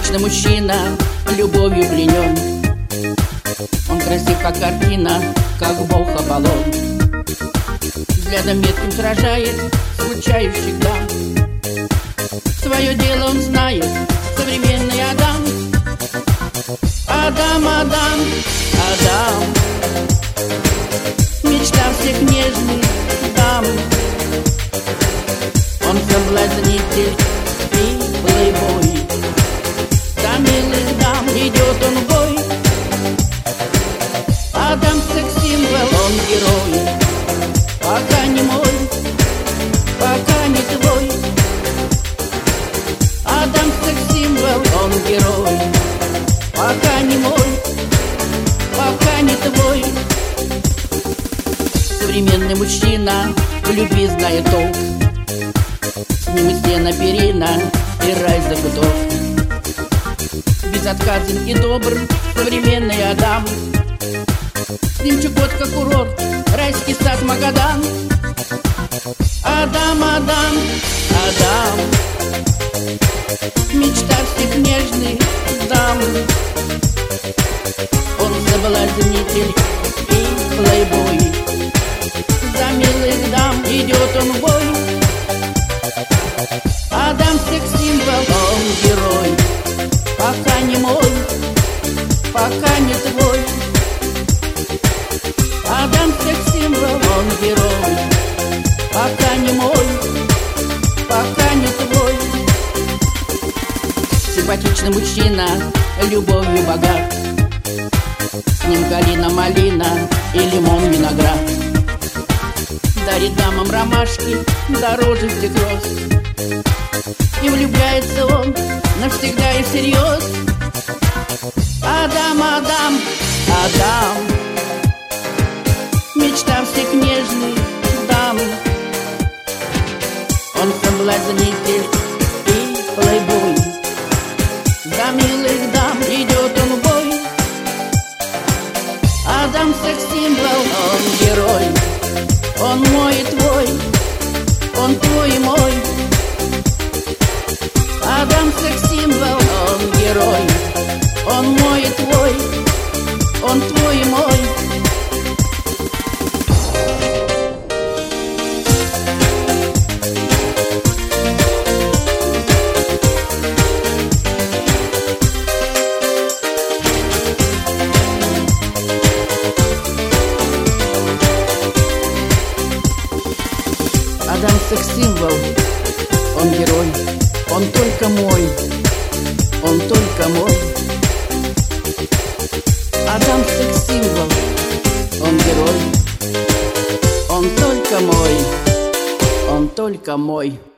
Симпатичный мужчина, любовью пленен. Он красив, как картина, как бог Аполлон. Взглядом метким сражает скучающих дам. Свое дело он знает, современный Адам. Адам, Адам, Адам, мечта всех нежных дам. Он соблазнитель и плейбой. За милых дам идет он в бой. Адам секс-символ, он герой. Пока не мой, пока не твой. Адам секс-символ, он герой. Пока не мой, пока не твой. Современный мужчина в любви знает толк. С ним и стена, перина, и рай закуток. Безотказен и добр современный Адам. С ним Чукотка курорт, райский сад Магадан. Адам, Адам, Адам, мечта всех нежных дам. Он соблазнитель и плейбой. За милых дам идет он в бой. Адам секс-символ, он герой. Пока не мой, пока не твой. Адам секс-символ, он герой. Пока не мой, пока не твой. Симпатичный мужчина, любовью богат. С ним калина, малина и лимон, виноград. Дарит дамам ромашки дороже всех роз. И влюбляется он навсегда и всерьез. Адам, Адам, Адам, мечта всех нежных дам. Он соблазнитель и плейбой. За милых дам идет он в бой. Адам секс-символ, он герой. Он мой и твой, он твой и мой. Адам секс-символ, он герой. Он мой и твой, он твой и мой. Адам секс-символ, он герой. Он только мой, он только мой. Адам секс-символ, он герой. Он только мой, он только мой.